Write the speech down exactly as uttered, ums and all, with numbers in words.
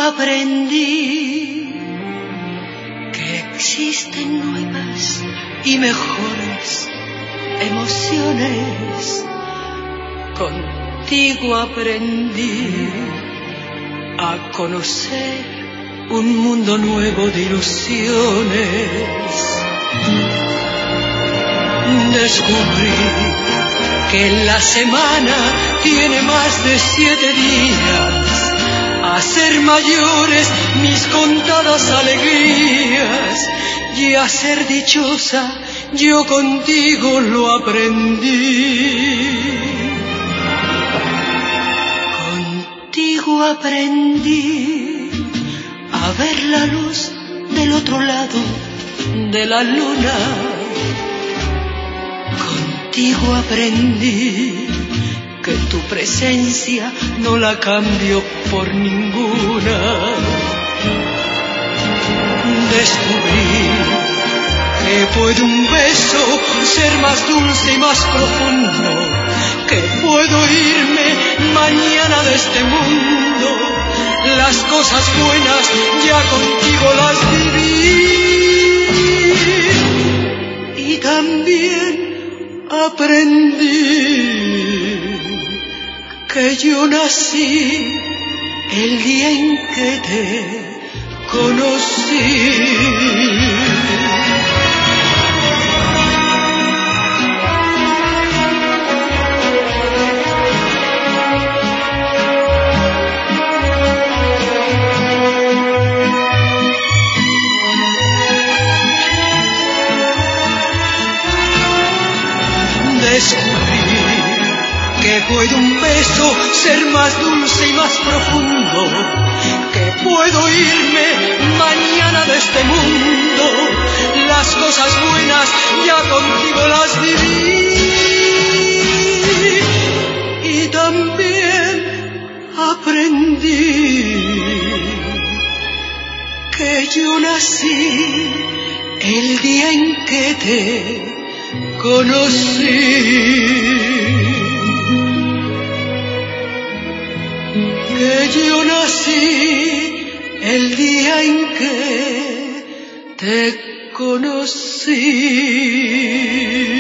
aprendí que existen nuevas y mejores emociones. Contigo aprendí a conocer un mundo nuevo de ilusiones. Descubrí que la semana tiene más de siete días. A ser mayores mis contadas alegrías y a ser dichosa yo contigo lo aprendí. Contigo aprendí a ver la luz del otro lado de la luna. Contigo aprendí que tu presencia no la cambio por ninguna. Descubrí que puede un beso ser más dulce y más profundo, que puedo irme mañana de este mundo. Las cosas buenas ya contigo las viví y también aprendí que yo nací el día en que te conocí. Descubrí que puede un beso ser más dulce y más profundo, que puedo irme mañana de este mundo. Las cosas buenas ya contigo las viví y también aprendí que yo nací el día en que te conocí. Que yo nací el día en que te conocí.